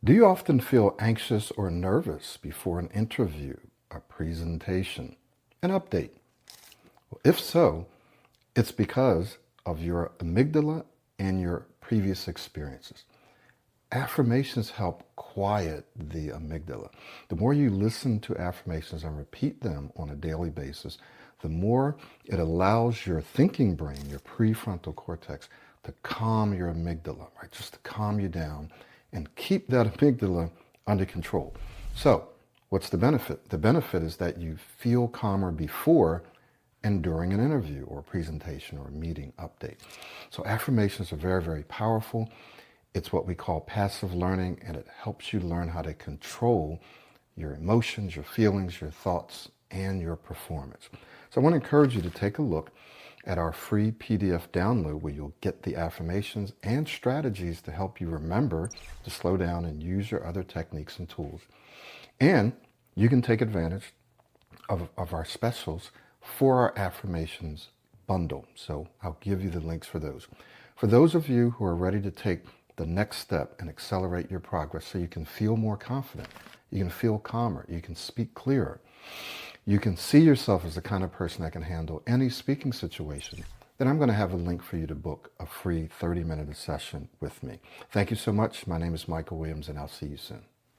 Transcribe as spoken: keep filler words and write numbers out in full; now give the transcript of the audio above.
Do you often feel anxious or nervous before an interview, a presentation, an update? Well, if so, it's because of your amygdala and your previous experiences. Affirmations help quiet the amygdala. The more you listen to affirmations and repeat them on a daily basis, the more it allows your thinking brain, your prefrontal cortex, to calm your amygdala, right? Just to calm you down and keep that amygdala under control. So, what's the benefit? The benefit is that you feel calmer before and during an interview or presentation or meeting update. So affirmations are very, very powerful. It's what we call passive learning, and it helps you learn how to control your emotions, your feelings, your thoughts, and your performance. So I want to encourage you to take a look at our free P D F download where you'll get the affirmations and strategies to help you remember to slow down and use your other techniques and tools. And you can take advantage of, of our specials for our affirmations bundle. So I'll give you the links for those. For those of you who are ready to take the next step and accelerate your progress so you can feel more confident, you can feel calmer, you can speak clearer, you can see yourself as the kind of person that can handle any speaking situation, then I'm going to have a link for you to book a free thirty minute session with me. Thank you so much. My name is Michael Williams, and I'll see you soon.